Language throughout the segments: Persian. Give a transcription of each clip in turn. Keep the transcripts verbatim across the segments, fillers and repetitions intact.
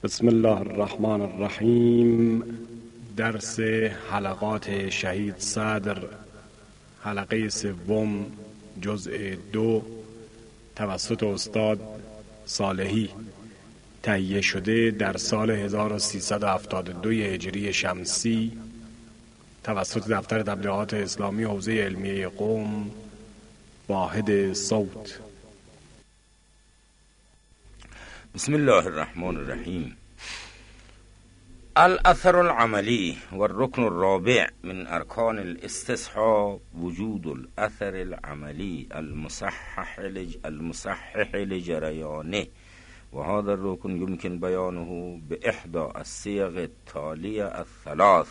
بسم الله الرحمن الرحیم. درس حلقات شهید صدر، حلقه سوم، جزء دو، توسط استاد صالحی، تهیه شده در سال هزار و سیصد و هفتاد و دو هجری شمسی توسط دفتر تبلیغات اسلامی حوزه علمیه قم، واحد صوت. بسم الله الرحمن الرحیم. الاثر العملی و الرکن الرابع من ارکان الاستصحاب وجود الاثر العملی المصحح المصحح لجریانه و هذا الرکن يمكن بیانه باحدى الصيغ التالية الثلاث.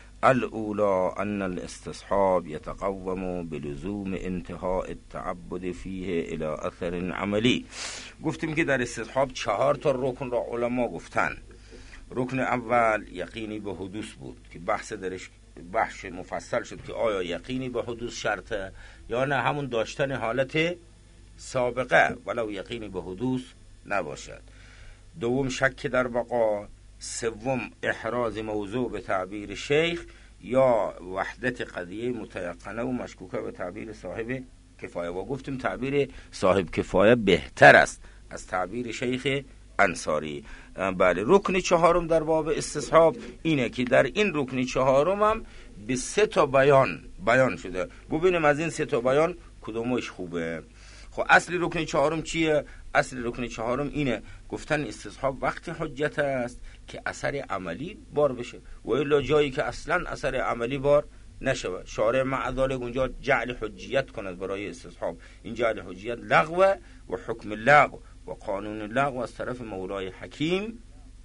الاولى ان الاستصحاب يتقوم بلزوم انتهاء التعبد فيه الى اثر عملی. گفتیم که در استصحاب چهار تا رکن را علما گفتن. رکن اول یقینی به حدوث بود که بحث درش بحث مفصل شد که آیا یقینی به حدوث شرطه یا نه همون داشتن حالت سابقه ولو یقینی به حدوث نباشد. دوم شک در بقا. سوم احراز موضوع به تعبیر شیخ یا وحدت قضیه متیقنه و مشکوکه به تعبیر صاحب کفایه. و گفتیم تعبیر صاحب کفایه بهتر است از تعبیر شیخ انصاری. بله، رکن چهارم در باب استصحاب اینه که در این رکن چهارم هم به سه تا بیان بیان شده. ببینیم از این سه تا بیان کدومش خوبه. خب اصل رکن چهارم چیه؟ اصل رکن چهارم اینه گفتن استصحاب وقتی حجت است که اثر عملی بار بشه و الا جایی که اصلا اثر عملی بار نشود. شارع معذالک اونجا جعل حجیت کند برای استصحاب. این جعل حجیت لغو و حکم لغو و قانون لغو از طرف مولای حکیم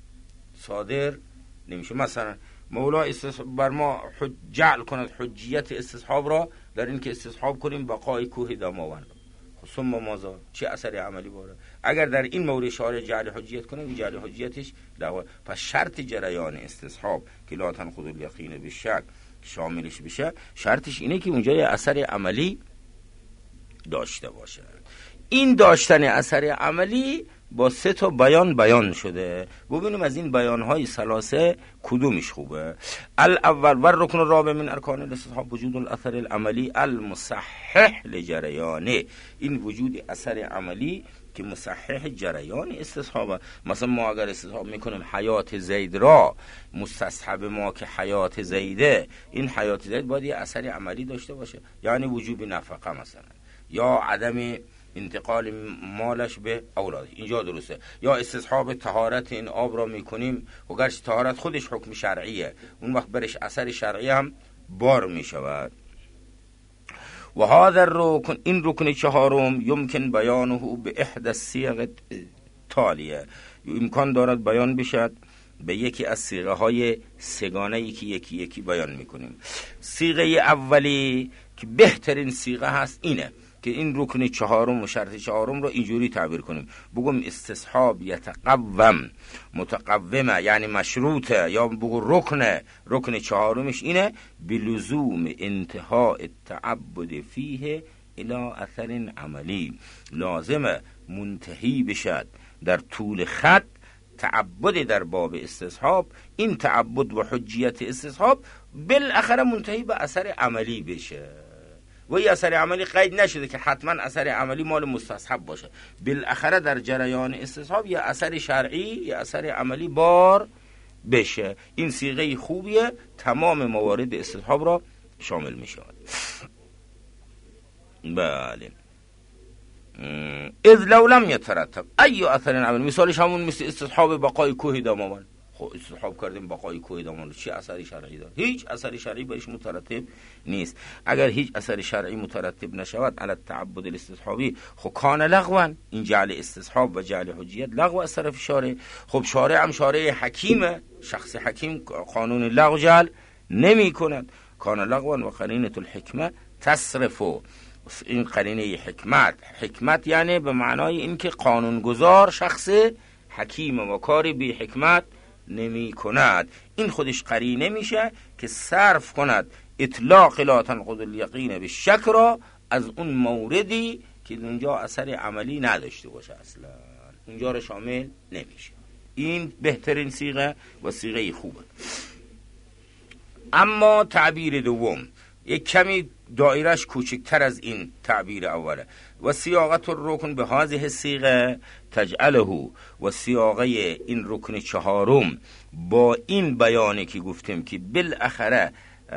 صادر نمیشه. مثلا مولا بر ما جعل کند حجیت استصحاب را در این که استصحاب کنیم بقای کوه دماوند. ثم ماذا؟ چه اثر عملی باره؟ اگر در این مورد شارع جعل حجیت کنه این جعل حجیتش لغو. پس شرط جریان استصحاب که لا تنقض الیقین بالشک شاملش بشه، شرطش اینه که اونجا یه اثر عملی داشته باشه. این داشتن اثر عملی با سه تا بیان بیان شده. ببینیم از این بیانهای ثلاثه کدومش خوبه. الاول و الرکن الرابع من ارکان الاستصحاب وجود الاثر العملی المصحح لجریانه. این وجود اثر عملی که مصحح جریان استصحابه. مثلا ما اگر استصحاب میکنیم حیات زید را، مستصحب ما که حیات زیده، این حیات زید باید یه اثر عملی داشته باشه، یعنی وجوب نفقه مثلا یا عدم انتقال مالش به اولاد. اینجا درسته. یا استصحاب طهارت این آب را میکنیم و گرچه طهارت خودش حکم شرعیه، اون وقت برش اثر شرعی هم بار میشود. و هذا الرکن، این رکن چهارم، یمکن بیانه به احدى الصیغ التالیه، امکان دارد بیان بشد به یکی از صیغه های سگانه ای که یکی یکی بیان میکنیم. صیغه اولی که بهترین صیغه هست اینه که این رکن چهارم و شرط چهارم رو اینجوری تعبیر کنیم. بگم استصحاب یتقوم، متقومه یعنی مشروطه، یا بگو رکن رکن چهارمش اینه بلزوم انتهاء التعبد فیه الی اثر عملی. لازمه منتهی بشد در طول خط تعبد در باب استصحاب. این تعبد و حجیت استصحاب بالاخره منتهی به اثر عملی بشه. و این اثر عملی قید نشده که حتما اثر عملی مال مستصحب باشه. بالاخره در جریان استصحاب یه اثر شرعی، یه اثر عملی بار بشه. این صیغه خوبیه، تمام موارد استصحاب را شامل می شود. بله. اذ لو لم يترتب ای اثر عملی، مثالش همون مثل استصحاب بقای کوه دماوند. خب استصحاب کردیم بقای کوه دماوند، چه اثری شرعی داره؟ هیچ اثری شرعی بهش مترتب نیست. اگر هیچ اثر شرعی مترتب نشود علی التعبد الاستصحابی، خب کان لغوا، این جعل استصحاب و جعل حجیت لغو از طرف شارع. خب شارع هم شارع حکیمه، شخص حکیم قانون لغو جعل نمی کند. کان لغوا و قرینه الحکمه تصرفو. این قرینه حکمت، حکمت یعنی به معنای اینکه قانونگذار شخص حکیم و کاری بی حکمت نمی کند. این خودش قرینه میشه که صرف کند اطلاق لا تنقض الیقین بالشک را از اون موردی که اونجا اثر عملی نداشته باشه، اصلا اونجا رو شامل نمیشه. این بهترین صیغه و صیغه خوبه. اما تعبیر دوم یک کمی دایرش کوچکتر از این تعبیر اوله. و سیاقت الرکن به هذه صیغه تجعله، و سیاقه این رکن چهارم با این بیانی که گفتیم که بالاخره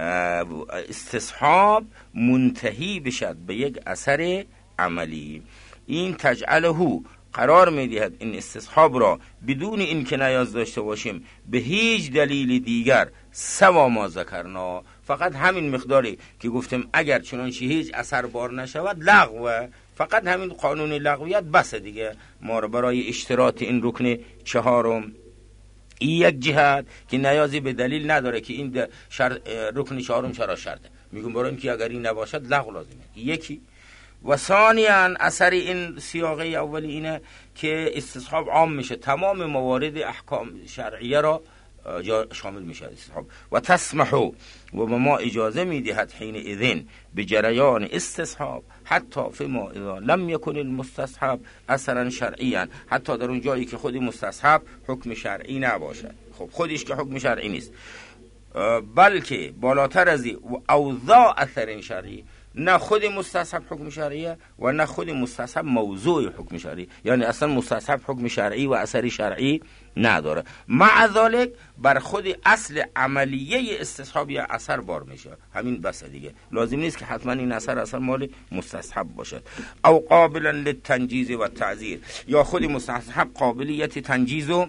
استصحاب منتهی بشد به یک اثر عملی، این تجعله قرار میدهد این استصحاب را بدون این که نیاز داشته باشیم به هیچ دلیل دیگر سوا ما ذکرنا، فقط همین مقداری که گفتیم اگر چنانچه هیچ اثر بار نشود لغوه، فقط همین قانون لغویت بس دیگه ما را برای اشتراط این رکن چهارم. این یک جهت که نیازی به دلیل نداره که این رکن چهارم چرا شرطه، میگم برای اینکه اگر این نباشد لغو لازمه. یکی. و ثانیاً اثر این سیاقه اولی اینه که استصحاب عام میشه، تمام موارد احکام شرعیه را شامل میشه استصحاب. و تسمحو، و به ما اجازه میدهد حین اذن به جریان استصحاب حتی فيما اذا لم يكن المستصحب اثرا شرعيا، حتی در اون جایی که خود مستصحب حکم شرعی نباشد. خب خودش که حکم شرعی نیست، بلکه بالاتر از این او ذا اثر شرعی، نه خود مستصحب حکم شرعیه و نه خود مستصحب موضوع حکم شرعی، یعنی اصلا مستصحب حکم شرعی و اثری شرعی نداره. مع ذلك بر خود اصل عملیه استصحاب یا اثر بار میشه، همین بس دیگه، لازم نیست که حتما این اثر اثر مال مستصحب باشد. او قابلا للتنجیز و تعزیر، یا خود مستصحب قابلیت تنجیز و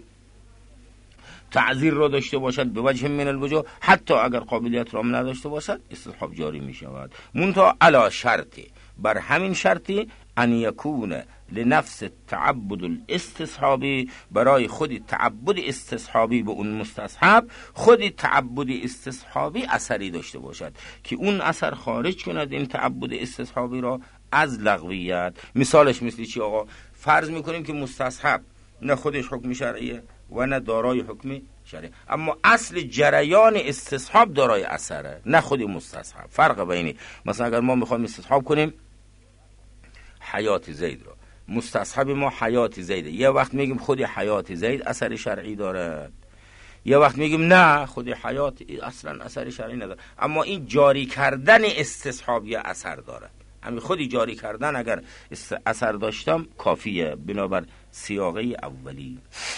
تعذیر را داشته باشد به وجه من الوجوه، حتی اگر قابلیت را نداشته باشد استصحاب جاری می شود. منتها علا شرطی، بر همین شرطی ان یکون لنفس تعبد الاستصحابی، برای خود تعبد استصحابی به اون مستصحب خود تعبد استصحابی اثری داشته باشد که اون اثر خارج کند این تعبد استصحابی را از لغویت. مثالش مثل چی آقا؟ فرض میکنیم که مستصحب نه خودش حکم شرعیه و نه دارای حکم شرعی، اما اصل جریان استصحاب دارای اثره نه خود مستصحب. فرق بینی مثلا اگر ما میخوایم استصحاب کنیم حیات زید را، مستصحب ما حیات زید، یه وقت میگیم خود حیات زید اثر شرعی دارد، یه وقت میگیم نه خود حیات اصلا اثر شرعی نداره، اما این جاری کردن استصحاب یه اثر دارد. همین خودی جاری کردن اگر اثر داشتم کافیه بنابر سیاقه اولی.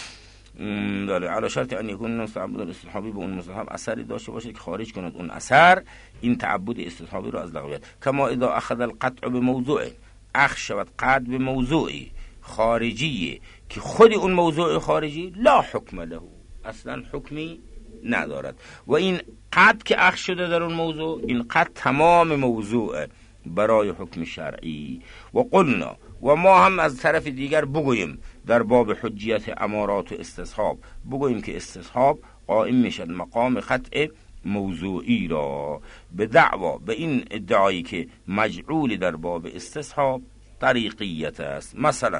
داره علی شرط ان یکون مستعبد الاستصحابی به اون مستحب اثری داشته باشه که خارج کند اون اثر این تعبد استصحابی رو از لغویت. کما اذا اخذ القطع به موضوع، اخذ شود قطع به موضوعی خارجی که خود اون موضوع خارجی لا حکم له، اصلا حکمی ندارد، و این قطع که اخذ شده در اون موضوع این قطع تمام موضوع برای حکم شرعی. و قلنا، و ما هم از طرف دیگر بگوییم در باب حجیت امارات و استصحاب بگوییم که استصحاب قائم میشد مقام قطع موضوعی را به دعوا به این ادعایی که مجعول در باب استصحاب طریقیت است. مثلا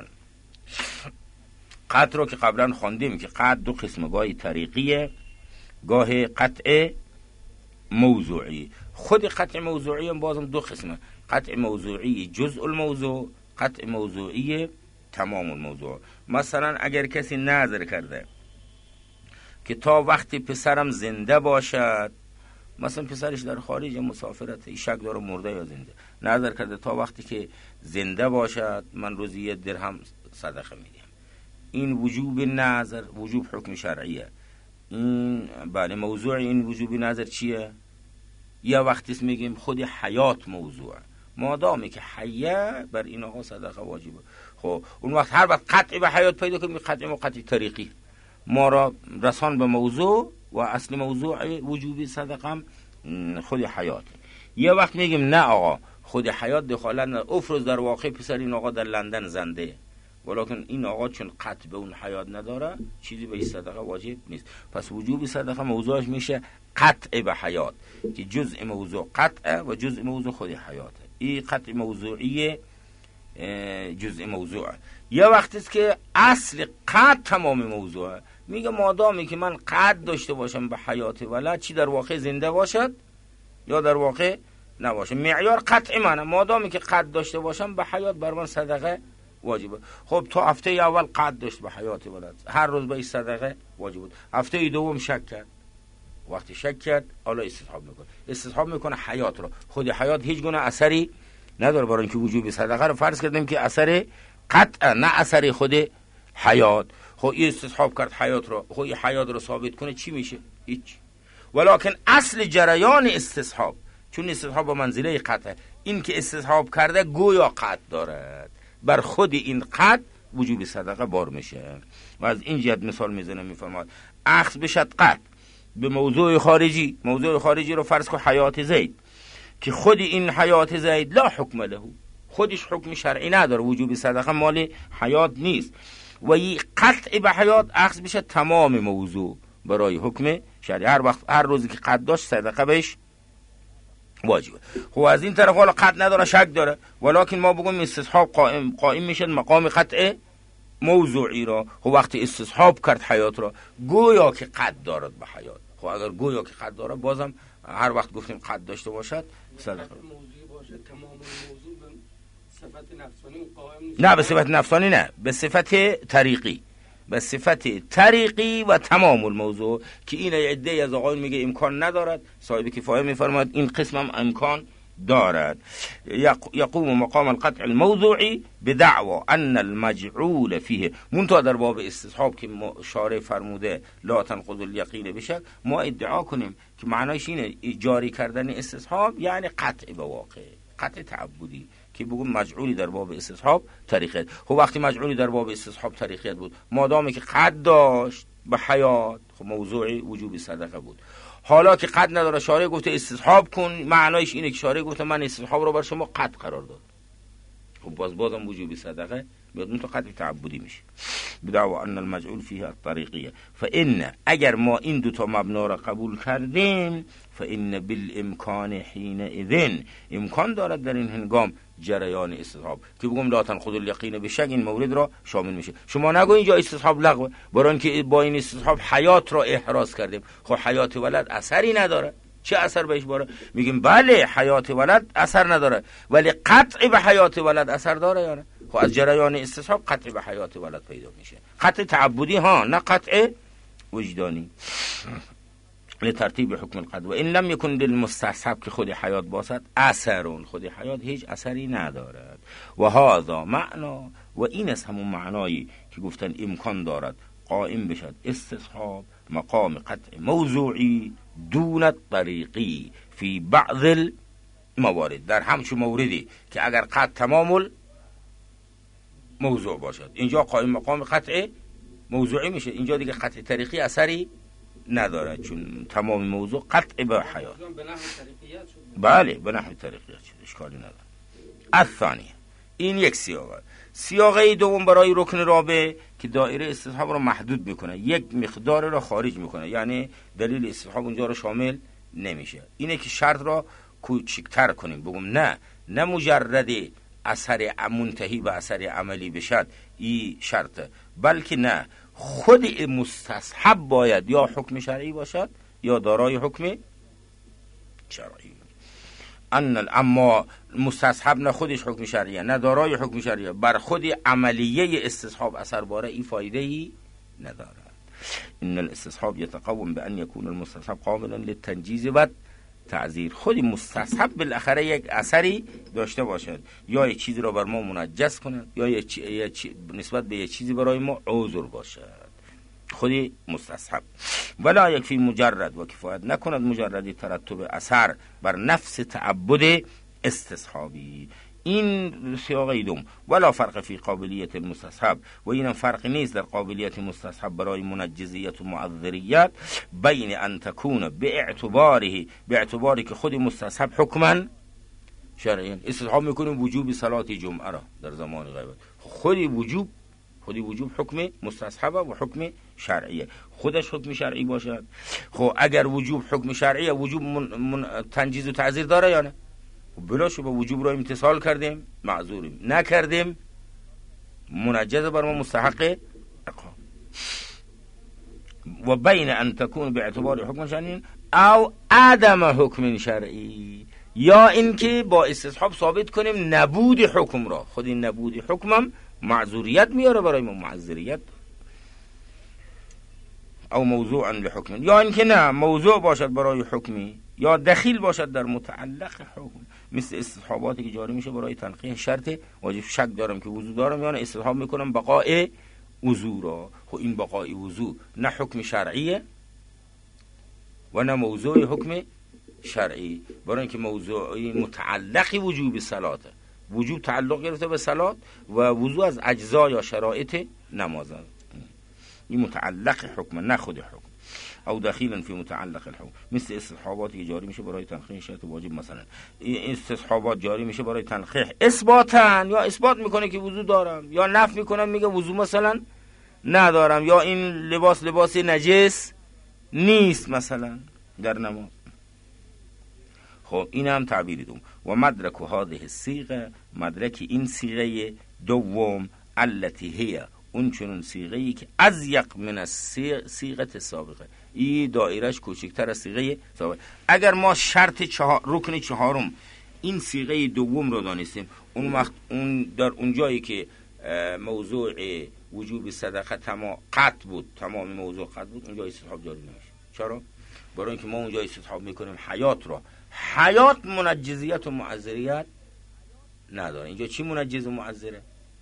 قطع رو که قبلا خواندیم که قطع دو قسم، گاهی طریقیه گاهی قطع موضوعی. خود قطع موضوعی هم بازم دو قسمه، قطع موضوعی جزء الموضوع، قطع موضوعی تمام الموضوع. مثلا اگر کسی نظر کرده که تا وقتی پسرم زنده باشد، مثلا پسرش در خارج مسافرت، شک داره مرده یا زنده، نظر کرده تا وقتی که زنده باشد من روزی یه درهم صدقه میدم، این وجوب نظر وجوب حکم شرعیه. این بله موضوع این وجوب نظر چیه؟ یا وقتی میگیم خود حیات موضوع، مادامی که حیه بر این آقا صدقه واجبه. خب اون وقت هر وقت قطع به حیات پیدا کنیم قطع ما قطع طریقی ما را رسان به موضوع و اصل موضوع وجوبی صدقه هم خود حیات. یه وقت میگیم نه آقا خود حیات دخالت نه، افرض در واقع پسر این آقا در لندن زنده، ولیکن این آقا چون قطع به اون حیات نداره چیزی به این صدقه واجب نیست، پس وجوبی صدقه موضوعش میشه قطع به حیات که جزء موضوع قطع و جزء موضوع خود حیاته. این قطع موضوعی جزء موضوع. یه وقتی است که اصل قطع تمام موضوعه، میگه مادامی که من قطع داشته باشم به حیات ولد، چی در واقع زنده باشد یا در واقع نباشه، معیار قطع منه، مادامی که قطع داشته باشم به حیات بر من صدقه واجبه. خب تا هفته اول قد داشت به حیات ولد، هر روز به صدقه واجب بود. هفته دوم شک کرد، وقتی شک کرد حالا استصحاب میکنه، استصحاب میکنه حیات رو. خود حیات هیچ گونه اثری نداره، برای اینکه وجوب صدقه رو فرض کردیم که اثر قطع نه اثر خود حیات. خب این استصحاب کرد حیات رو، خب این حیات رو ثابت کنه چی میشه؟ هیچ. ولکن اصل جریان استصحاب، چون استصحاب با منزله قطع، این که استصحاب کرده گویا قطع دارد، بر خود این قطع وجوب صدقه بار میشه. و از این جهت مثال میزنه، میفرماد اخذ بشد قطع به موضوع خارجی، موضوع خارجی رو فرض کن حیات زید، که خود این حیات زید لا حکم له، خودش حکم شرعی نداره، وجوب صدقه مال حیات نیست، و این قطع به حیات اخذ بشه تمام موضوع برای حکم شرعی. هر وقت هر روزی که قطع داشت صدقه بهش واجبه. خب از این طرف حالا قطع نداره، شک داره، ولکن ما بگم استصحاب قائم قائم میشه مقام قطع موضوعی را. خب وقتی استصحاب کرد حیات را گویا که قطع دارد به حیات. خب اگر گویا که قطع داره، بازم هر وقت گفتیم قطع داشته باشد صدقه موضوعی باشه، تمام موضوع به صفت نفسانی قائم نیست. نه به صفت نفسانی، نه به صفت طریقی، به صفت طریقی و تمام الموضوع، که این عده از آقایون میگه امکان ندارد، صاحب کفایه میفرماید این قسم هم امکان دارد. یقوم مقام القطع الموضوعی بدعوا ان المجعول فیه. منتها در باب استصحاب که شارع فرموده لا تنقض الیقین بشه، ما ادعا کنیم که معنایش اینه جاری کردن استصحاب یعنی قطع به واقع، قطع تعبدی، که بگم مجعولی در باب استصحاب طریقیت. خب وقتی مجعولی در باب استصحاب طریقیت بود، مادامی که قد داشت به حیات، خب موضوعی وجوب صدقه بود. حالا که قد نداره، شارع گفته استصحاب کن، معنایش اینه که شارع گفته من استصحاب رو بر شما قد قرار داد، خب باز بازم وجوب صدقه میاد، اون تو قد تعبدی میشه. بدعوا ان المجعول فيها الطریقیه. فان اگر ما این دو تا مبنا را قبول کردیم، فان بالامکان حینئذ، امکان دارد در این هنگام جریان استصحاب، که بگم لا تنقض الیقین بشک، این مورد را شامل میشه. شما نگو اینجا استصحاب لغوه، برای اینکه با این استصحاب حیات را احراز کردیم. خب حیات ولد اثری نداره، چه اثر بهش باره؟ میگیم بله حیات ولد اثر نداره، ولی قطع به حیات ولد اثر داره یا نه؟ خب از جریان استصحاب قطع به حیات ولد پیدا میشه، قطع تعبدی ها، نه قطع وجدانی. لترتیب حکم القطع و این لم یکن للمستصحب، که خود حیات باشد اثرون، خود حیات هیچ اثری ندارد. و هذا معنا، و این از همون معنایی که گفتن امکان دارد قائم بشد استصحاب مقام قطع موضوعی دون الطریقی فی بعض الموارد، در همچون موردی که اگر قطع تمام موضوع باشد، اینجا قائم مقام قطع موضوعی میشه، اینجا دیگه قطع طریقی اثری نداره، چون تمام موضوع قطع به حیات. بله به نحو طریقیت شد، اشکالی نداره. الثانی، این یک سیاقه. سیاقه دوم برای رکن رابع که دایره استصحاب رو محدود میکنه، یک مقدار رو خارج میکنه، یعنی دلیل استصحاب اونجا رو شامل نمیشه. اینه که شرط را کوچکتر کنیم، بگم نه نه مجرد اثر منتهی به اثر عملی بشد این شرطه، بلکه نه خود مستصحب باید یا حکم شرعی باشد یا دارای حکم شرعی. ان اما مستصحب نه خودش حکم شرعیه نه دارای حکم شرعیه، بر خود عملیه استصحاب اثر باره، این فایده ای ندارد. ان الاستصحاب یتقوم بان یکون المستصحب قابلا للتنجیز و تعذیر. خود مستصحب بالاخره یک اثری داشته باشد، یا یک چیزی را بر ما منجس کند، یا یک چی... چی... نسبت به یک چیزی برای ما عذر باشد، خودی مستصحب. ولا یکفی مجرد، و کفایت نکند مجردی ترتب اثر بر نفس تعبد استصحابی. این سیاقه دوم. ولا فرق فی قابلیت المستصحب، و اینم فرق نیست در قابلیت مستصحب برای منجزیت و معذریت، بین ان تکون به اعتباره، به اعتباری که خود مستصحب حکما شرعی. استصحاب میکنیم وجوب صلات جمعه را در زمان غیبت، خودی وجوب خودی وجوب حکم مستصحبه و حکم شرعیه، خودش حکم شرعی باشد. خب اگر وجوب حکم شرعیه، وجوب من من تنجیز و تعذیر داره یا نه؟ بلا شبه وجوب را امتثال کردیم معذوریم، نکردیم منجز بر ما مستحق عقاب. و بین ان تکون به اعتبار حکم شرعی او عدم حکم شرعی، یا اینکه با استصحاب ثابت کنیم نبود حکم را، خود این نبود حکمم معذوریت میاره برای ما، معذوریت او موضوعا لحکم، یا اینکه نه موضوع باشد برای حکمی یا دخیل باشد در متعلق حکم، مثل استصحاباتی که جاری میشه برای تنقیح شرط واجب، شک دارم که وضو دارم یا نه، استصحاب میکنم بقاء وضو را. خب این بقاء وضو نه حکم شرعیه و نه موضوع حکم شرعی، برای اینکه موضوع متعلق وجوب صلاته، وجوب تعلق گرفته به صلات و وضو از اجزا یا شرایط نماز، این متعلق حکم نه خود حکم. او دخیلا فی متعلق الحکم، مثل استصحاباتی که جاری میشه برای تنقیح شرط واجب، مثلا این استصحابات جاری میشه برای تنقیح اثباتن، یا اثبات میکنه که وضو دارم، یا نفی میکنم میگه وضو مثلا ندارم، یا این لباس لباس نجس نیست مثلا در نماز. خب این هم تعبیری دوم. و مدرک هذه الصيغه، مدرک این صیغه دوم، التي هي، اون چنون صیغه ای که اضیق من الصیغه سابقه، این دایرش کوچکتر از صیغه سابقه. اگر ما شرط چهار رکن چهارم این صیغه دوم رو دانستیم، اون وقت اون در اون جایی که موضوع وجوب صدقه تمام قطع بود، تمام موضوع قطع بود، اونجا استصحاب جاری نمیشه. چرا؟ برای اینکه ما اونجا استصحاب میکنیم حیات را، حیات منجزیت و معذریت نداره. اینجا چی منجز و معذره؟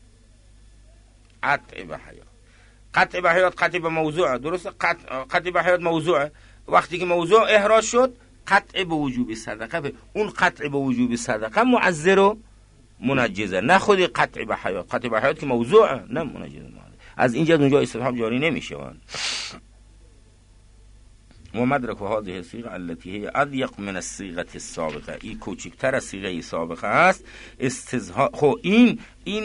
قطع به حیات. قطع به حیات قطع به موضوع، درسته؟ قطع, قطع به حیات موضوع. وقتی که موضوع احراز شد، قطع به وجوب صدقه، به اون قطع به وجوب صدقه معذر و منجزه، نه خود قطع به حیات. قطع به حیات که موضوع نه منجز. از اینجا اونجا استصحاب جاری نمیشه. و مدرک هذه الصيغه التي هي اضيق من الصيغه السابقه، این کوچکتر از صیغه سابقه است. استظهار. خب این این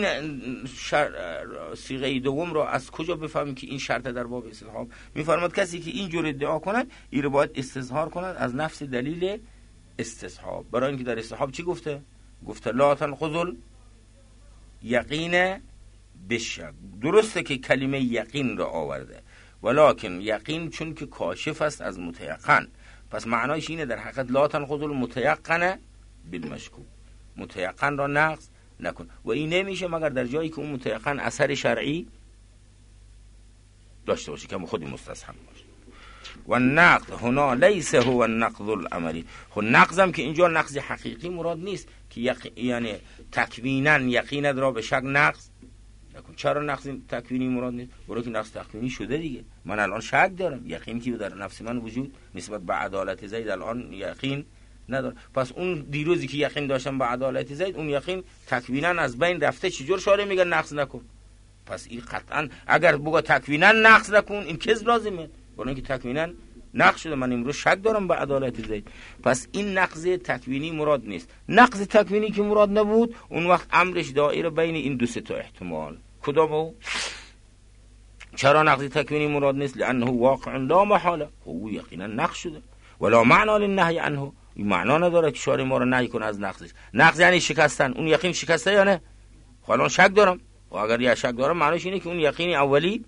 صیغه دوم رو از کجا بفهمیم که این شرط در باب استصحاب؟ میفرماد کسی که اینجور ادعا کند، این رو باید استظهار کند از نفس دلیل استصحاب. برای اینکه در استصحاب چی گفته؟ گفته لا تنقض یقین بشک. درسته که کلمه یقین را آورده، ولکن یقین چون که کاشف است از متیقن، پس معنایش اینه در حقیقت لا تنقض المتیقن بالمشکوک، متیقن را نقض نکن. و این نمیشه مگر در جایی که اون متیقن اثر شرعی داشته باشه که خودی مستصحب باشه. و نقض هنا لیس هو النقض العملی. خب نقضم که اینجا نقض حقیقی مراد نیست که یق... یعنی تکوینا یقینت را به شک نقض نکن. چرا نقض تکوینی مراد نیست؟ برای که نقض تکوینی شده دیگه. من الان شک دارم، یقین که در نفس من وجود نسبت به عدالت زید الان یقین ندارم. پس اون دیروزی که یقین داشتم به عدالت زید، اون یقین تکوینا از بین رفته. چجور شاره میگه نقض نکن؟ پس این قطعا اگر بگه تکوینا نقض نکن، این کذب لازمه، برای اینکه تکوینا نقض شده. من امروز شک دارم به عدالت زید، پس این نقض تکوینی مراد نیست. نقض تکوینی که مراد نبود، اون وقت امرش دایره بین این دو سه تا احتمال. کدامو؟ چرا نقض تکوینی مراد نیست؟ لانه واقع لا محاله، او یقینا نقض شده. ولا معنی للنهی عنه، این معنا نداره که شارع ما رو نهی کنه از نقضش. نقض یعنی شکستن. اون یقین شکسته یا نه؟ خب الان شک دارم، و اگر یا شک دارم معنیش اینه که اون یقینی اولی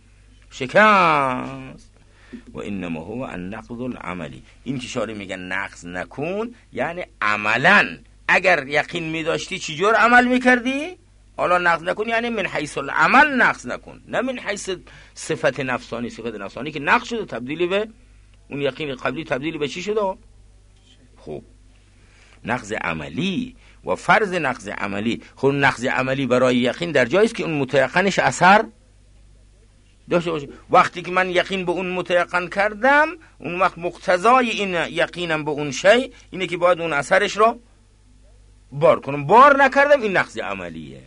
شکست. و انما هو النقض العملی. این که شارع میگه نقض نکن یعنی عملا اگر یقین میداشتی چجور عمل میکردی؟ حالا نقض نکن یعنی من حیث العمل نقض نکن، نه من حیث صفت نفسانی. صفت نفسانی که نقض شده، تبدیلی به اون یقین قبلی تبدیلی به چی شده؟ خب نقض عملی و فرض نقض عملی. خب نقض عملی برای یقین در جایی است که اون متیقنش اثر داشته باشه. وقتی که من یقین به اون متیقن کردم، اون وقت مقتضای این یقینم به اون شی اینه که باید اون اثرش رو بار کنم. بار نکردم، این نقض عملیه.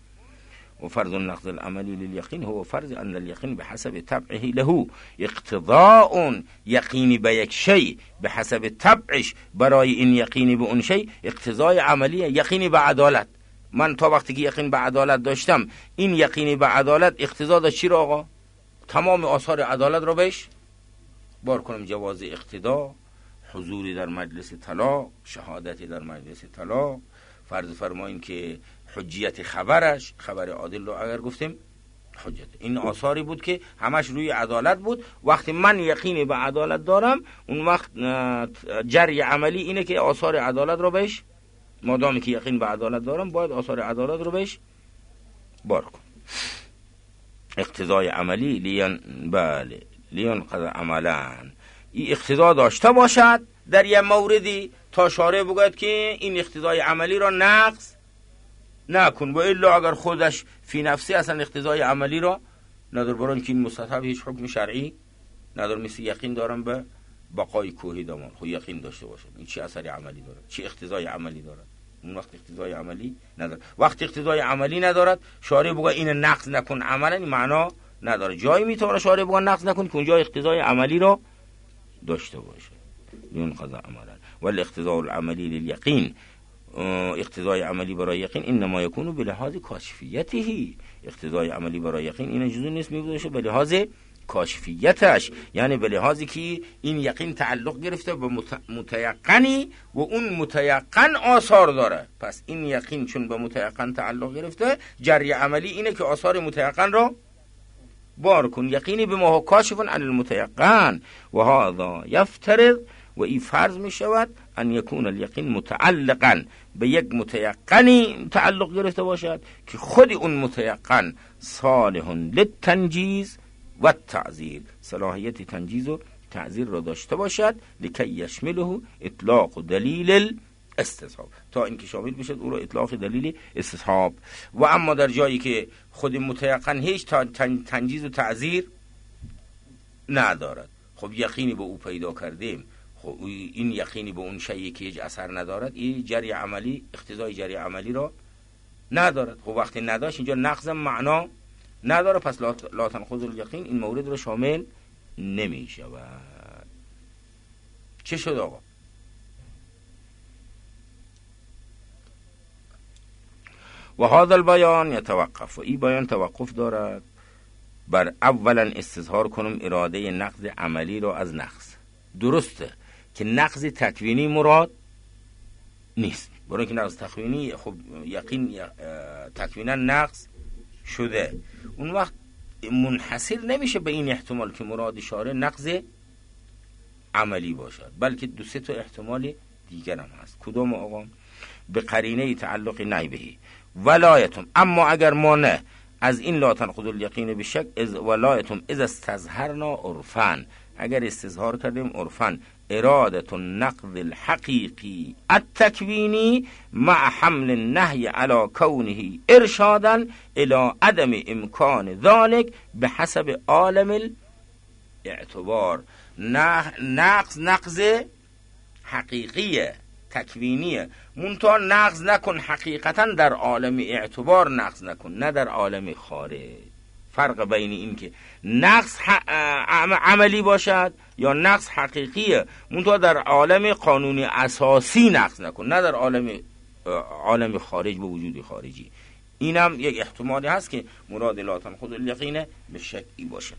و فرض النقض العملی لليقين هو فرض ان اليقين بحسب طبعه له اقتضاء. یقینی به یک شی به حسب طبعش، برای این یقینی به اون شی اقتضای عملیه. یقینی به عدالت، من تا وقتی که یقین به عدالت داشتم، این یقینی به عدالت اقتضا داشت چی رو آقا؟ تمام آثار عدالت رو بهش بار کنم. جواز اقتدا، حضوری در مجلس طلاق، شهادتی در مجلس طلاق، فرض فرماییم که حجیت خبرش، خبر عادل رو اگر گفتیم حجت، این آثاری بود که همش روی عدالت بود. وقتی من یقینی به عدالت دارم، اون وقت جری عملی اینه که آثار عدالت رو بهش، مادامی که یقین به عدالت دارم، باید آثار عدالت رو بهش بار کن. اقتضای عملی لیان بله لیان قضا عملا این اقتضا داشته باشد در یه موردی تا شارع بگوید که این اقتضای عملی را نقض نکن، و الا اگر خودش فی نفسی اصلا اقتضای عملی را نداره، برای که این مستحب هیچ حکم شرعی نداره. مثل یقین دارم به بقای کوهی دامان، خب یقین داشته باشم این چی اثری عملی داره، چی اقتضای عملی داره؟ اون وقت اقتضای عملی نداره. وقتی اقتضای عملی ندارد شارع بگه این نقض نکن عملا، این معنا نداره. جایی میتونه شارع بگه نقض نکن که اونجا اقتضای عملی را داشته باشه. این قضا عملا. ولی اقتضاء العملی للیقین، اقتضای عملی برای یقین انما یکون به لحاظ کاشفیته. اقتضای عملی برای یقین این جزء نیست میبوده به لحاظ کاشفیتش، یعنی به لحاظی که این یقین تعلق گرفته به متیقنی و اون متیقن آثار داره. پس این یقین چون به متیقن تعلق گرفته، جری عملی اینه که آثار متیقن را بار کن. یقینی به ما کاشف عن المتیقن و هذا یفترض، و این فرض می شود ان یکون الیقین متعلقا به یک متیقنی تعلق گرفته باشد که خود اون متیقن صالح للتنجیز و تعذیر، صلاحیت تنجیز و تعذیر را داشته باشد، لکی یشمله اطلاق دلیل استصحاب، تا اینکه شامل بشد او را اطلاق دلیل استصحاب. و اما در جایی که خود متیقن هیچ تنجیز و تعذیر ندارد، خب یقینی به او پیدا کردیم، خب این یقینی به اون شیئی که هیچ اثر ندارد، این جری عملی اقتضای جری عملی را ندارد. خب وقتی نداشت اینجا نقض معنا نداره، پس لا تنقض الیقین این مورد رو شامل نمی شود. چه شد آقا؟ و هذا البیان یتوقف، و این بیان توقف دارد بر اولا استظهار کنم اراده نقض عملی را از نقض. درسته که نقض تکوینی مراد نیست، برای که نقض تکوینی خب یقین تکوینا نقض شده، اون وقت منحصر نمیشه به این احتمال که مراد شارع نقض عملی باشد، بلکه دو سه تا احتمال دیگر هم هست. کدام آقا؟ به قرینه تعلق نهی بهی ولایتم، اما اگر ما نه از این لا تنقض الیقین بشک از ولایتم از استظهرنا عرفا، اگر استظهار کردیم عرفا ارادت النقض الحقیقی التکوینی مع حمل النهی علی کونه ارشادا الى عدم امکان ذلك به حسب عالم الاعتبار. نقض نقض حقیقیه تکوینیه، منتها نقض نکن حقیقتا در عالم اعتبار نقض نکن، نه در عالم خارج. فرق بین این که نقض عملی باشد یا نقض حقیقیه، منتها در عالم قانونی اساسی نقض نکن، نه در عالم عالم خارج به وجود خارجی. اینم یک احتمالی هست که مراد لا تنقض الیقین به شکلی باشد.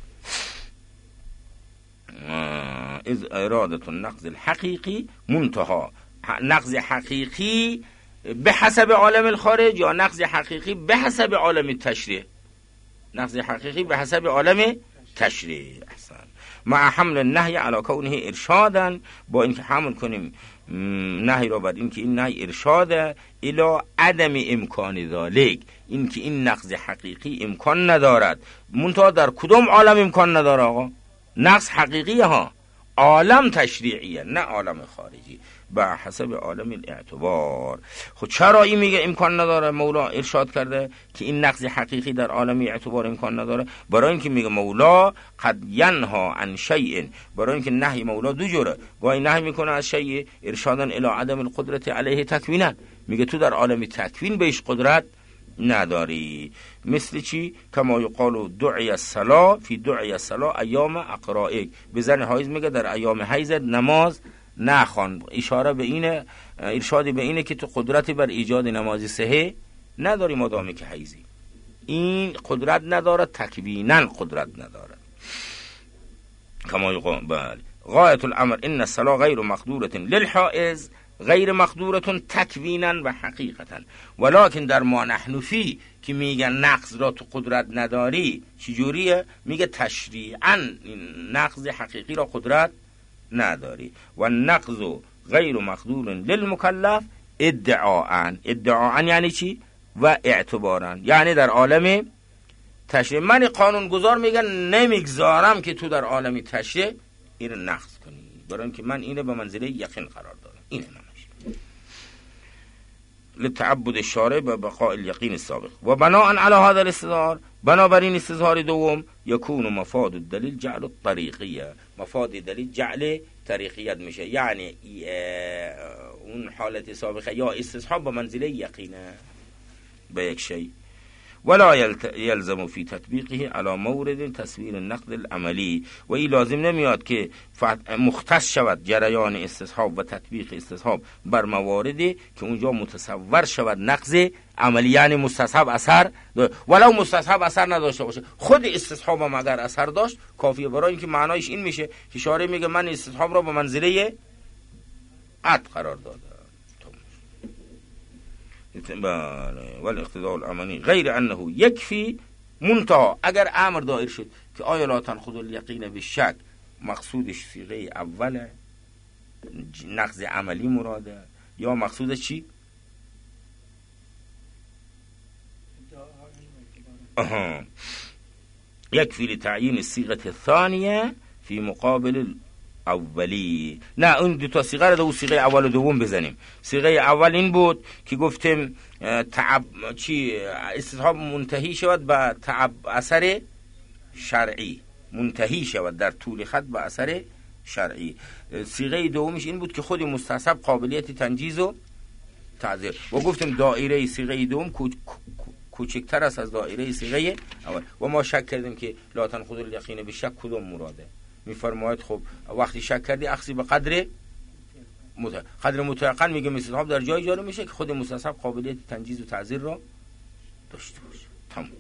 از اراده النقض الحقیقی، منتها نقض حقیقی به حسب عالم الخارج یا نقض حقیقی به حسب عالم التشریع. نقض حقیقی به حسب عالم تشریع. احسن. مع حمل النهی علی کونه ارشادا، با اینکه حمل کنیم نهی را بر اینکه این نهی ارشاده الی عدم امکان ذالک، اینکه این نقض حقیقی امکان ندارد. منتها در کدام عالم امکان نداره آقا؟ نقض حقیقی ها، عالم تشریعیه نه عالم خارجی، به حسب عالم الاعتبار. خود چرا این میگه امکان نداره؟ مولا ارشاد کرده که این نقض حقیقی در عالم اعتبار امکان نداره، برای اینکه میگه مولا قد ینها عن شیء، برای اینکه نهی مولا دو جوره، گاهی نهی میکنه از شیء ارشادا الی عدم القدرت علیه تکوینا، میگه تو در عالم تکوین بهش قدرت نداری. مثل چی؟ کما یقال دعی الصلاة فی دعی الصلاة ایام اقرائک، به زن حیض میگه در ایام حیض نماز نخوان، اشاره به اینه، ارشادی به اینه که تو قدرتی بر ایجاد نماز صحیح نداری مادامی که حیضی. این قدرت نداره، تکوینا قدرت نداره. کما یقال بله غایت الامر ان الصلاة غیر مقدورة للحائض غیر مقدورتون تکوینا و حقیقتا، ولکن در ما نحن فی که میگن نقض را تو قدرت نداری، چجوریه؟ میگه تشریعا نقض حقیقی را قدرت نداری. و نقض غیر مقدور للمکلف ادعاء، ادعاء یعنی چی؟ و اعتبارا، یعنی در عالم تشریع. من قانون گذار میگن نمیگذارم که تو در عالمی تشریع این نقض کنی، برای اینکه من اینو به منزله یقین قرار دادم. اینه نماش لتعبد الشارع به بقاء الیقین السابق. و بناء علی هذا الاستظهار، بنابراین استظهار دوم، یکون مفاد الدلیل جعل الطریقیه، مفاد دلیل جعل طریقیت میشه، یعنی اون حالت سابقه یا استصحاب به منزله یقینه به یک شی، ولا یلزم فی تطبیقه علی مورد تصویر النقد العملی، و این لازم نمیاد که مختص شود جریان استصحاب و تطبیق استصحاب بر مواردی که اونجا متصور شود نقض عملی، یعنی مستصحب اثر ولو مستصحب اثر نداشته باشه، خود استصحاب هم اگر اثر داشت کافیه. برای اینکه معنایش این میشه که شارع میگه من استصحاب را به منزله عد قرار دادم. بله. والاقتضاء العملی غیر انه یکفی، منتها اگر امر دایر شد که آیا لا تنخذ الیقین بالشک مقصودش صیغه اوله نقض عملی مراده یا مقصودش چی؟ آها یکفی لتعیین الصیغه الثانیه فی مقابل اولی. نه اون دو تا صیغه رو دو صیغه اول و دوم بزنیم. صیغه اول این بود که گفتیم تعب چی استصحاب منتهی شود به تعب اثر شرعی، منتهی شود در طول خط به اثر شرعی. صیغه دومش این بود که خود مستصحب قابلیت تنجیز و تعذیر، و گفتیم دایره صیغه دوم کوچکتر است از دایره صیغه اول، و ما شک کردیم که لا تنخذ الیقین بالشک کدوم مراده. میفرماید خب وقتی شک کردی اخذی به قدر مت... قدر متيقن میگه استصحاب در جای جاری میشه که خود مستصحب قابلیت تنجیز و تعذیر را داشته باشه. تمام.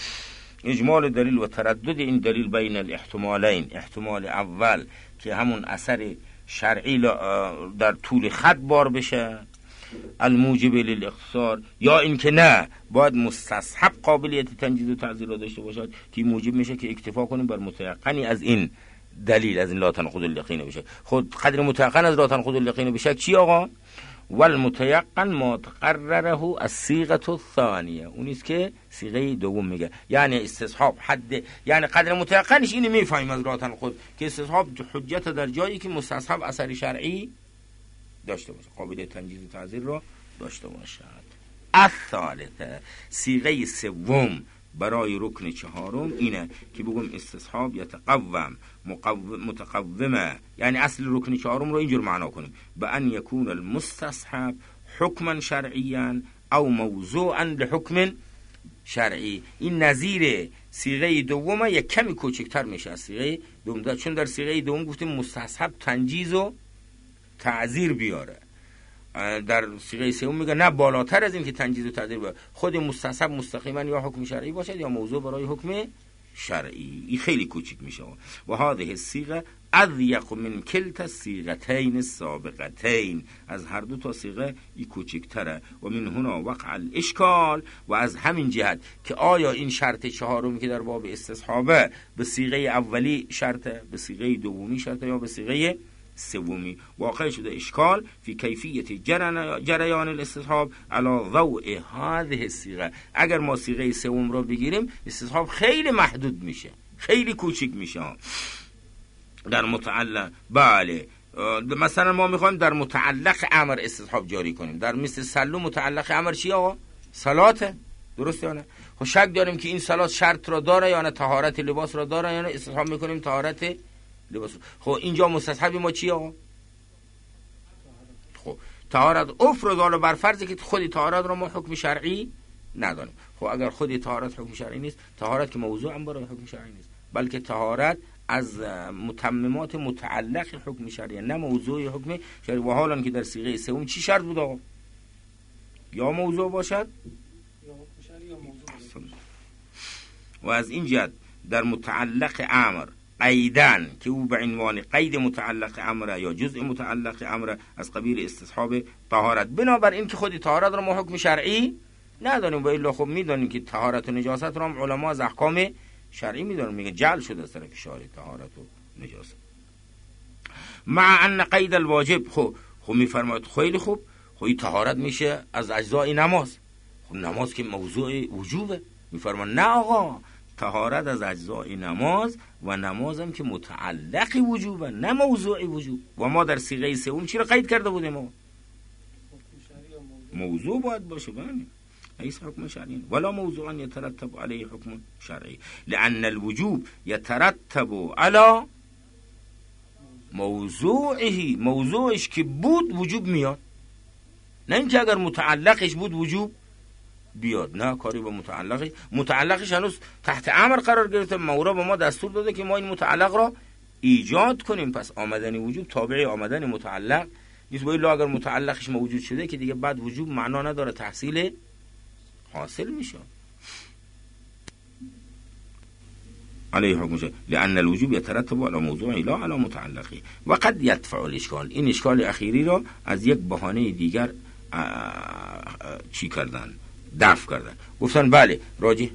اجمال دلیل و تردد این دلیل بین الاحتمالین، احتمال اول که همون اثر شرعی در طول خط بار بشه الموجب للاختصار، یا اینکه نه باید مستصحب قابلیت تنجیز و تعذیر را داشته باشد که موجب میشه که اکتفا کنیم بر متيقنی از این دلیل، از این لا تنخذ الیقین بشک. خود قدر متيقن از لا تنخذ الیقین بشک چی آقا؟ والمتيقن ما تقرره الصيغه الثانیه، اونیست که صیغه دوم میگه، یعنی استصحاب حد، یعنی قدر متيقنش اینو میفهمیم از لا تنخذ که استصحاب حجت در جایی که مستصحب اثر شرعی داشته باشه، قابلیت تنجیز و تعذیر رو داشته باشد. الثالثه، صیغه سوم برای رکن چهارم اینه که بگم استصحاب یتقوم متقومه، یعنی اصل رکن چهارم رو اینجور معنا کنیم به ان یکون المستصحب حکما شرعیا او موضوعا لحکم شرعی. این نظیر صیغه دومه یک کمی کوچکتر میشه از صیغه دوم، چون در صیغه دوم گفتیم مستصحب تنجیز و تعذیر بیاره، در صیغه سوم میگه نه بالاتر از این که تنجیز و تعذیر بیاره، خود مستصحب مستقیما یا حکم شرعی باشد یا موضوع برای حکم شرعی. این خیلی کوچیک میشه. و هذه الصيغه اضيق من كلتا الصيغتين السابقتين، از هر دو تا صیغه این کوچکتره. و من هنا وقع الاشکال، و از همین جهت که آیا این شرط چهارمی که در باب استصحابه به صیغه اولی شرطه، به صیغه دومی شرطه یا به صیغه سومی، واقع شده اشکال فی کیفیت جریان الاستصحاب علی ضوء هذه الصیغه. اگر ما صیغه سوم رو بگیریم استصحاب خیلی محدود میشه، خیلی کوچیک میشه در متعلق. بله مثلا ما میخوایم در متعلق امر استصحاب جاری کنیم، در مثل سلو متعلق امر چیه آقا؟ صلاته، درسته یا نه؟ خب شک داریم که این صلات شرط را داره یا نه، طهارت لباس را داره یا نه، استصحاب میکنیم طهارت لباس. خب اینجا مستصحب ما چیه آقا؟ خب طهارت افرض بر فرضی که خودی طهارت را ما حکم شرعی ندانیم. خب اگر خودی طهارت حکم شرعی نیست، طهارت که موضوع هم برای حکم شرعی نیست، بلکه طهارت از متممات متعلق حکم شرعی نه موضوع حکم شرعی. و حالا که در صیغه سوم چی شرط بود آقا؟ یا موضوع باشد یا حکم شرعی یا موضوع. و از این جهت در متعلق امر قیدن که او به عنوان قید متعلق امر یا جزء متعلق امر از قبیل استصحاب طهارت، بنابراین که خودی طهارت را ما حکم شرعی ندانیم. و الا خب میدانیم که طهارت و نجاست را هم علما از احکام شرعی میدونن، میگه جعل شده از طرف شارع طهارت و نجاست. مع ان قید الواجب، خب خب میفرماید خیلی خوب، خب این طهارت میشه از اجزای نماز. خب نماز که موضوع وجوبه. میفرماید نه آقا، طهارت از اجزای نماز و نمازم که متعلقی وجوبه نه موضوعی وجوب. و ما در صیغه سوم چی رو قید کرده بودیم؟ ما موضوع باید باشه. بله لیس حکم شرعی ولا موضوعا يترتب عليه حکم شرعی، لأن الوجوب يترتب على موضوعه. موضوعش که بود وجوب میاد، نه اینکه اگر متعلقش بود وجوب بیاد. نه، کاری با متعلقش متعلقش هنوز تحت امر قرار گرفته. مورا به ما دستور داده که ما این متعلق را ایجاد کنیم. پس آمدن وجوب تابع آمدن متعلق نیست. با الا اگر متعلقش موجود شده که دیگه بعد وجوب معنا نداره، تحصیل حاصل میشه. علیه حکم شرعی لأن الوجوب يترتب على موضوع لا على متعلقه و قد يدفع الاشکال. این اشکال اخیری را از یک بهانه دیگر چی کردن؟ دفع کردن. گفتن بله راجی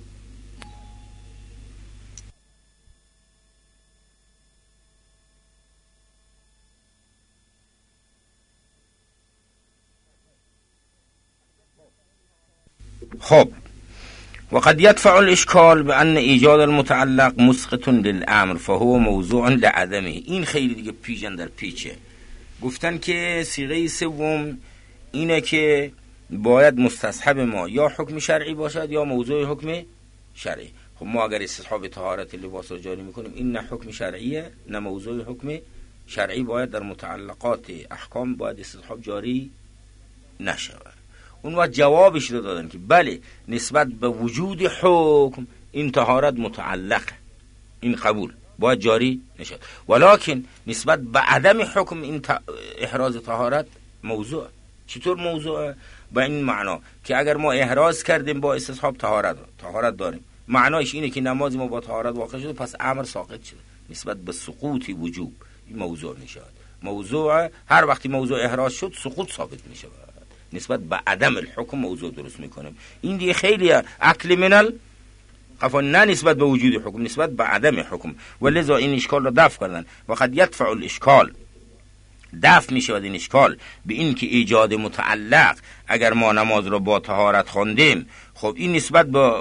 خب وقد يدفع الاشكال بان ایجاد المتعلق مسقط للامر فهو موضوع لعدمه. این خیلی دیگه پیچن در پیچه. گفتن که صیغه سوم اینه که باید مستصحب ما یا حکم شرعی باشد یا موضوع حکم شرعی. خب ما اگر استصحاب طهارت لباس رو جاری میکنیم این نه حکم شرعیه نه موضوع حکم شرعی، باید در متعلقات احکام باید استصحاب جاری نشود. اون وقت جوابش رو دادن که بله نسبت به وجود حکم این طهارت متعلق، این قبول باید جاری نشد، ولکن نسبت به عدم حکم این احراز طهارت موضوع. چطور موضوع؟ به این معنا که اگر ما احراز کردیم با استصحاب طهارت طهارت داریم، معنایش اینه که نماز ما با طهارت واقع شده، پس امر ساقط شده. نسبت به سقوط وجوب این موضوع نشد. موضوع هر وقتی موضوع احراز شد سقوط ثابت میشه. نسبت به عدم الحکم موضوع درست میکنیم. این دیگه خیلی عقل منل خفا، نه نسبت به وجود حکم، نسبت به عدم حکم. ولذا این اشکال را دفع کردن. وقد یدفع الاشکال، دفع میشود این اشکال به این که ایجاد متعلق اگر ما نماز را با طهارت خواندیم، خب این نسبت به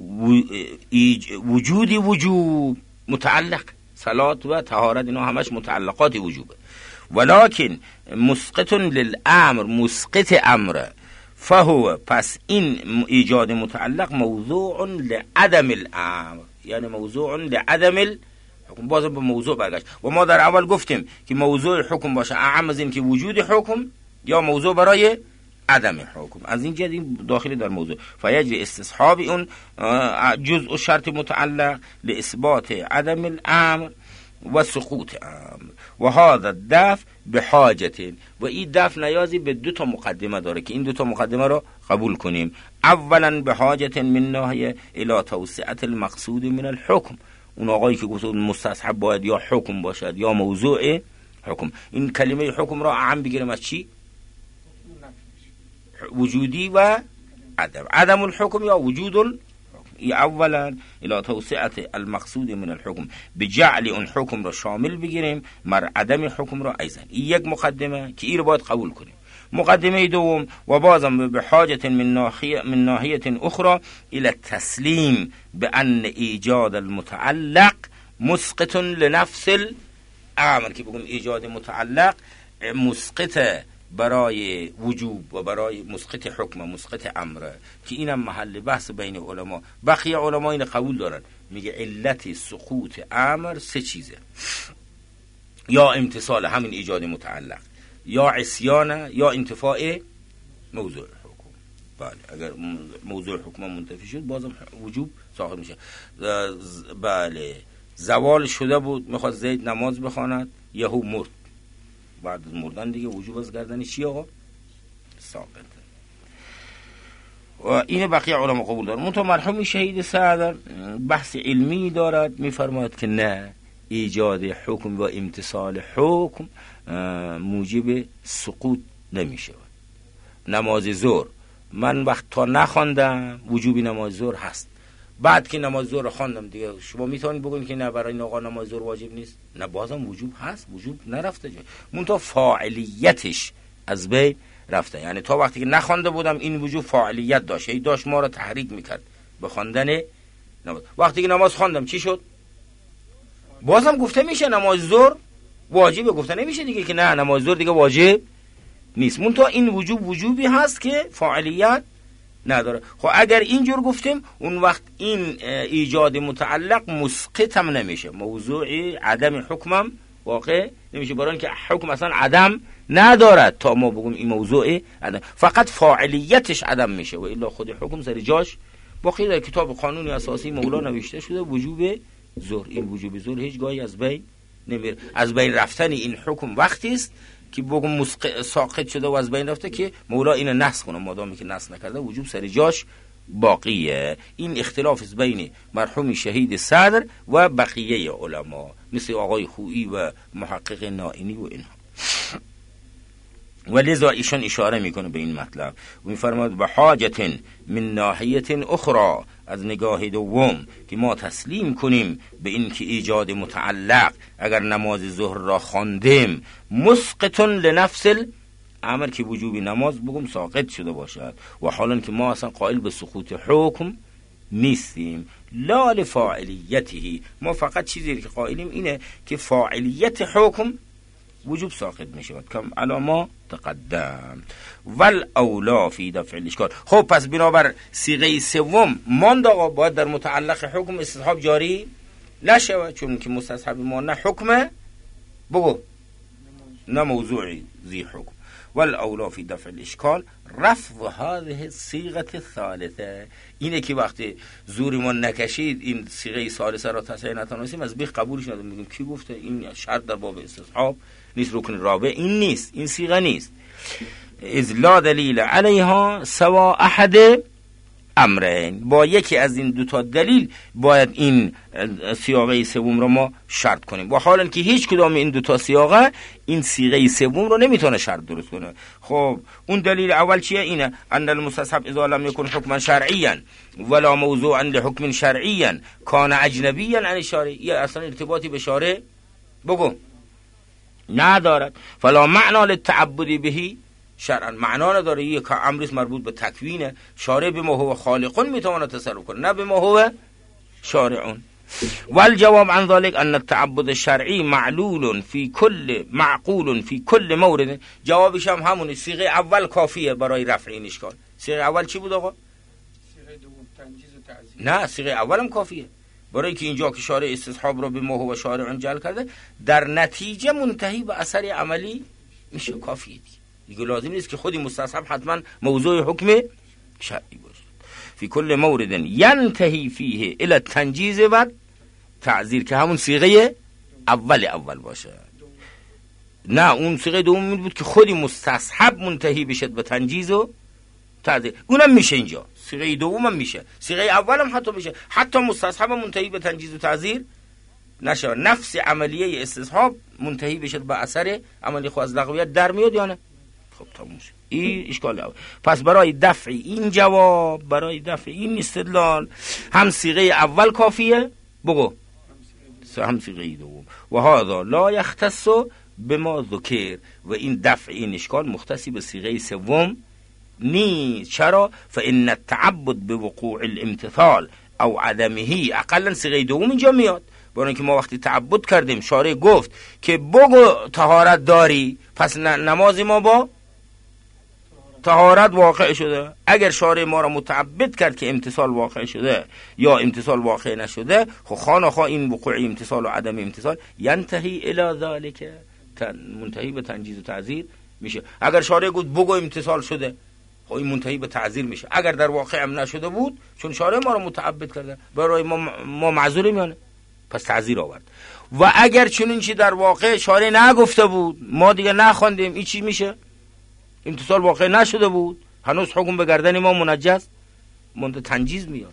وجودی وجوب متعلق، صلات و طهارت اینا همش متعلقات وجوبه. ولكن مسقط للامر، مسقط امر، فهو پس این ایجاد متعلق موضوع لعدم الامر، یعنی موضوع لعدم الحکم. بازم به موضوع برگشت. و ما در اول گفتیم که موضوع حکم باشه اعم از این که وجود حکم یا موضوع برای عدم حکم. از این جد این داخل در موضوع فیجری استصحاب اون جزء شرط متعلق لاثبات عدم الامر و سقوط امر و هذا الدفع بحاجت. و این دفع نیازی به دو تا مقدمه داره که این دو تا مقدمه رو قبول کنیم. اولا بحاجت من ناحیه الى توسعه المقصود من الحكم. اون آقایی که گفت مستصحب باید یا حکم باشد یا موضوع حکم، این کلمه حکم را اعم بگیریم از چی؟ وجودی و عدم، عدم الحکم یا وجود الحکم. اولا الى توسعه المقصود من الحكم، بجعل اون حکم را شامل بگیریم مر عدم حکم را ایضا. این یک مقدمه که این رو باید قبول کنیم. مقدمه دوم و بازم به حاجت من ناحیه من ناحیه اخرى الى التسلیم بان ایجاد المتعلق مسقط لنفس الامر، که بگم ایجاد متعلق مسقط برای وجوب و برای مسقط حکم و مسقط امر، که اینم محل بحث بین علما. بقیه علما این قبول دارن، میگه علت سقوط امر سه چیزه: یا امتصال همین ایجاد متعلق، یا عصیان، یا انتفاع موضوع حکم. بله اگر موضوع حکم منتفی شد بازم وجوب ساقط میشه. بله زوال شده بود، میخواد زید نماز بخواند، یهو مرد، بعد از مردن دیگه وجوب از گردنش چی آقا؟ ساقطه. و این بقیه علما قبول دارن. منتها مرحوم شهید سعد بحث علمی دارد، میفرماید که نه، ایجاد حکم و امتصال حکم موجب سقوط نمیشه. نماز ظهر من وقت تا نخواندم وجوبی نماز ظهر هست، بعد که نماز ظهر خواندم دیگه شما میتونید بگین که نه برای این آقا نماز ظهر واجب نیست؟ نه، بازم وجوب هست، وجوب نرفته جای، منتها فاعلیتش از بین رفته. یعنی تا وقتی که نخوانده بودم این وجوب فاعلیت داشت، ای داشت ما رو تحریک میکرد به خواندن نماز. وقتی که نماز خواندم چی شد؟ بازم گفته میشه نماز ظهر واجبه، گفته نمیشه دیگه که نه نماز ظهر دیگه واجب نیست. منتها این وجوب وجوبی هست که فاعلیت نداره. خب اگر اینجور گفتیم اون وقت این ایجاد متعلق مسقط هم نمیشه، موضوع عدم حکمم واقع نمیشه، برای اینکه حکم اصلا عدم ندارد تا ما بگیم این موضوع عدم، فقط فاعلیتش عدم میشه و الا خود حکم سر جاش باقی. در کتاب قانون اساسی مولا نوشته شده وجوب ظهر، این وجوب ظهر هیچ گاهی از بین نمیره. از بین رفتن این حکم وقتی است که بگم مسق... ساقط شده و از بین رفته که مولا اینو نسخ کنه، مادامی که نسخ نکرده وجوب سر جاش باقیه. این اختلاف است بین مرحوم شهید صدر و بقیه علما مثل آقای خویی و محقق نائینی و اینها. ولذا ایشان اشاره میکنه به این مطلب و میفرماد به حاجت من ناحیت اخرى، از نگاه دوم که ما تسلیم کنیم به این که ایجاد متعلق اگر نماز ظهر را خواندیم مسقط لنفس الامر که وجوب نماز بگم ساقط شده باشد و حالا که ما اصلا قائل به سقوط حکم نیستیم، لا لفاعلیته، ما فقط چیزی که قائلیم اینه که فاعلیت حکم وجوب ساقط می شود کم علامه تقدم. ول اولا فی دفع الاشکال. خب پس بنابر صیغه سوم ماند آقا باید در متعلق حکم استصحاب جاری نشود، چون که مستصحب ما نه حکمه بگو نه موضوعی ذی حکم. ول اولا فی دفع الاشکال رفض هذه الصيغه الثالثه، اینه که وقتی زوری ما نکشید این صیغه ثالثه را تصحیح نتونستیم از بیخ قبولش ندیم، میگیم کی گفته این شرط در باب استصحاب نیست، رکن رابع این نیست، این صیغه نیست. اذ لا دلیل علیها سوا احد امرین، با یکی از این دو تا دلیل باید این صیغه سوم رو ما شرط کنیم و حالا که هیچ کدام این دو تا صیغه این صیغه سوم رو نمیتونه شرط درست کنه. خب اون دلیل اول چیه؟ اینه ان المستصحب اذا لم يكن حکما شرعیا ولا موضوعا لحکم شرعیا کان اجنبیا عن الشارع، یا اصلا ارتباطی به شارع بگو ندارد. فلا معنا للتعبد به شرعا، معنا نداره، یک امر مربوط به تکوینه، شارع به ما هو خالقون میتونه تصرف کنه نه به ما هو شارعون. والجواب عن ذلك ان التعبد الشرعي معلول في كل معقول في كل مورد. جوابش هم همونه، صيغه اول کافیه برای رفع این اشکال. صيغه اول چی بود آقا؟ صيغه دوم تنجیز و تعزیر. نه صيغه اولم کافیه، برای که اینجا که شارع استصحاب رو به ما هو شارع جعل کرده در نتیجه منتهی به اثر عملی میشه، کافیه دیگه لازم نیست که خودی مستصحب حتما موضوع حکم شرعی باشه. فی کل مورد ینتهی فیه الى التنجیز و تعزیر که همون صیغه اول اول باشه. نه اون صیغه دوم بود که خودی مستصحب منتهی بشه به تنجیز و تعزیر، اونم میشه اینجا صیغه دوم هم میشه، صیغه اول هم حتی میشه، حتی مستصحب منتهی به تنجیز و تعزیر نشه، نفس عملیه استصحاب منتهی بشه به اثر عملی خود از لغویت در میاد یا نه. خب تموم شد این اشکال اول. پس برای دفع این جواب، برای دفع این استدلال هم صیغه اول کافیه بگو، هم صیغه دوم. و هذا لا یختص بما ذکر، و این دفع این اشکال مختصی به صیغه سوم نیست. چرا؟ فان التعبد بوقوع الامتثال او عدمه اقلا صیغه دوم اینجا میاد، برای اینکه ما وقتی تعبد کردیم شارع گفت که بگو طهارت داری، پس نماز ما با طهارت واقع شده. اگر شارع ما را متعبد کرد که امتصال واقع شده یا امتصال واقع نشده، خب خوانا خواه این وقوع امتصال و عدم امتصال ینتهی الی ذالک، منتهی به تنجیز و تعزیر میشه. اگر شارع گفت بگو امتصال شده، خب این منتهی به تعزیر میشه. اگر در واقع هم نشده بود چون شارع ما را متعبد کرده برای ما ما معذور میانه، پس تعزیر آورد. و اگر چنین چی در واقع شارع نگفته بود ما دیگه نخواندیم، این چی میشه؟ امتصال واقع نشده بود، هنوز حکم به گردن ما منجز منده تنجیز میاره.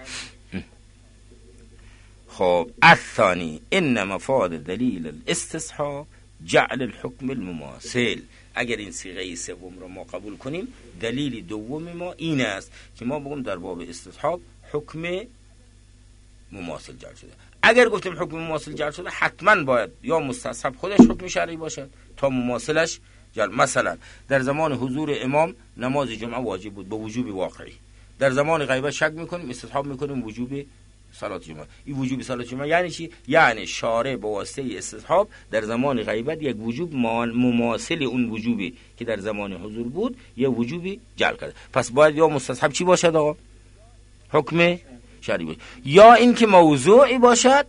خب الثانی ان مفاد دلیل الاستصحاب جعل الحكم المماثل. اگر این صیغه سوم رو ما قبول کنیم دلیل دوم ما این است که ما بگیم در باب استصحاب حکم مماثل جعل شده. اگر گفتیم حکم مماثل جعل شده حتما باید یا مستصحب خودش حکم شرعی باشد تا مماثلش جعل. مثلا در زمان حضور امام نماز جمعه واجب بود با وجوب واقعی، در زمان غیبت شک میکنیم استصحاب میکنیم وجوب صلات جمعه. این وجوب صلات جمعه یعنی چی؟ یعنی شارع با واسطه استصحاب در زمان غیبت یک وجوب مماثل اون وجوبی که در زمان حضور بود یه وجوبی جعل کرده. پس باید یا مستصحب چی باشد آقا؟ حکم شرعی باشد، یا اینکه موضوعی باشد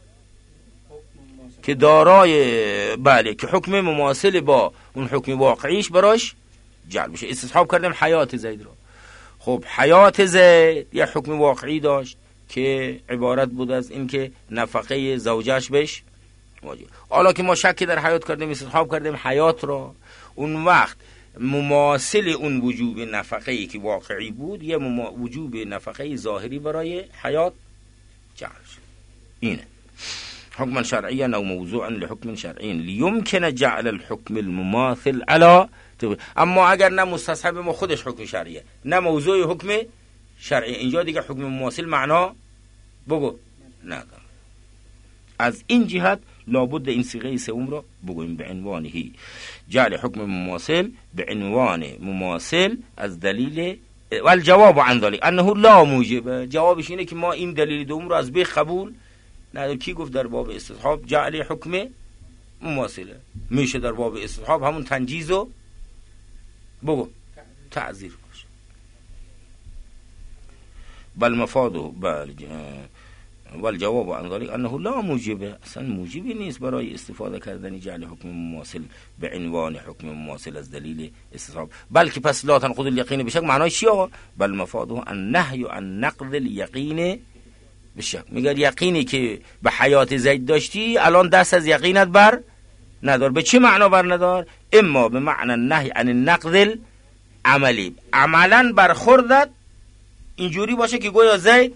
که دارای بله که حکم مماثل با اون حکم واقعیش براش جعل بشه. استصحاب کردیم حیات زید را. خب حیات زید یه حکم واقعی داشت که عبارت بود از این که نفقه زوجش بهش واجب. حالا که ما شک در حیات کردیم استصحاب کردیم حیات را، اون وقت مماثل اون وجوب نفقه‌ای که واقعی بود یه وجوب نفقه ظاهری برای حیات جعل شد. اینه حکم شرعی او موضوعا لحکم شرعی لیمکن جعل الحکم المماثل علی. اما اگر نه مستصحب ما خودش حکم شرعیه نه موضوع حکم شرعی، اینجا دیگه حکم مماثل معنا بگو نداره. از این جهت لابد این صیغه سوم رو بگویم به عنوانه جعل حکم مماثل به عنوان مماثل از دلیل والجواب عن ذلك انه لا موجب. جوابش اینه که ما این دلیل دوم رو از به قبول نداریم. کی گفت در باب استصحاب جعل حکم مماثله؟ میشه در باب استصحاب همون تنجیز و بگو تعذیر باشه. بل مفاده بل والجواب عن ذلك انه لا موجب، اصلا موجبی نیست برای استفاده کردن جعل حکم مماثل به عنوان حکم مماثل از دلیل استصحاب. بلکه پس لا تنقض الیقین بشک معنای چی آقا؟ بل مفاده النهی عن نقض الیقین بشک. میگه یقینی که به حیات زید داشتی الان دست از یقینت بر ندار. به چه معنا بر ندار؟ اما به معنی النهی عن النقض عملی، عملا برخوردت اینجوری باشه که گویا زید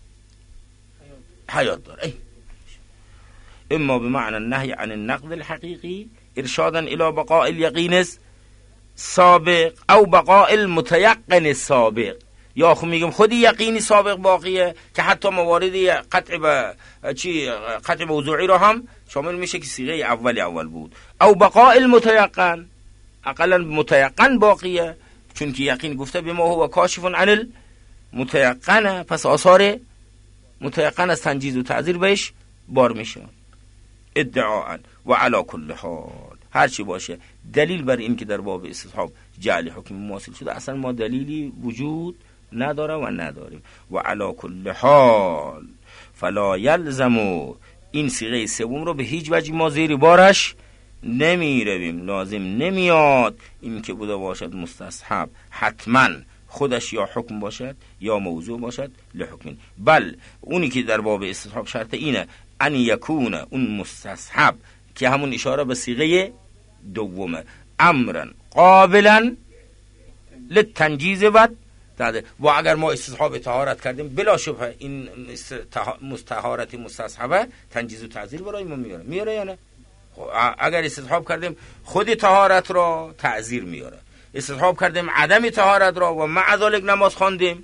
حیات داره. اما به معنی النهی عن النقض الحقیقی ارشادا الى بقاء الیقین سابق او بقاء المتيقن سابق. یا خب میگم خودی یقینی سابق باقیه که حتی مواردی قطع به چی قطع موضوعی رو هم شامل میشه که صیغه اولی اول بود. او بقاء المتيقن اقلا متيقن باقیه چون که یقین گفته به ما هو کاشف عن المتيقن، پس آثار متيقن از تنجیز و تعذیر بهش بار میشه. ادعاء و علی کل حال هر چی باشه دلیل بر این که در باب استصحاب جعل حکم مماثل شده اصلا ما دلیلی وجود نداره و نداریم. و علی کل حال فلا یلزم، این صیغه سوم رو به هیچ وجه ما زیر بارش نمی رویم، لازم نمیاد این که بوده باشد مستصحب حتما خودش یا حکم باشد یا موضوع باشد لحکم. بل اونی که در باب استصحاب شرط اینه ان یکون اون مستصحب که همون اشاره به صیغه دومه امرا قابلا للتنجیز و و اگر ما استصحاب طهارت کردیم بلا شبه این طهارت مستصحبه تنجیز و تعذیر برای ما میاره میاره یا نه؟ اگر استصحاب کردیم خود طهارت را تعذیر میاره، استصحاب کردیم عدم طهارت را و مع ذلک نماز خواندیم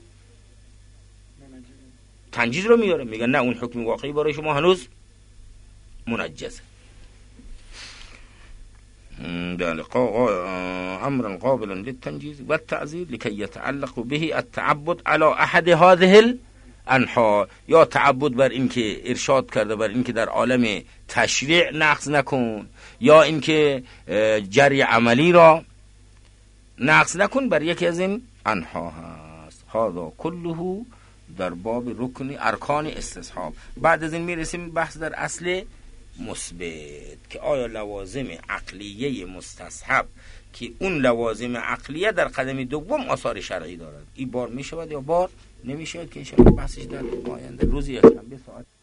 تنجیز رو میاره. میگن نه اون حکم واقعی برای شما هنوز منجزه. امرا قابلا للتنجيز والتعزير لكي يتعلق به التعبد على احد هذه الانحاء. یا تعبد بر این که ارشاد کرده بر این که در عالم تشریع نقض نکن، یا این که جری عملی را نقض نکن بر یکی از این انحا هست. هذا كله در باب رکن ارکان استصحاب. بعد از این میرسیم بحث در اصل مثبت که آیا لوازم عقلیه مستصحب که اون لوازم عقلیه در قدم دوم آثار شرعی دارد این بار میشود یا بار نمیشود که انشاءالله بحثش در آینده روزی یک شنبه ساعت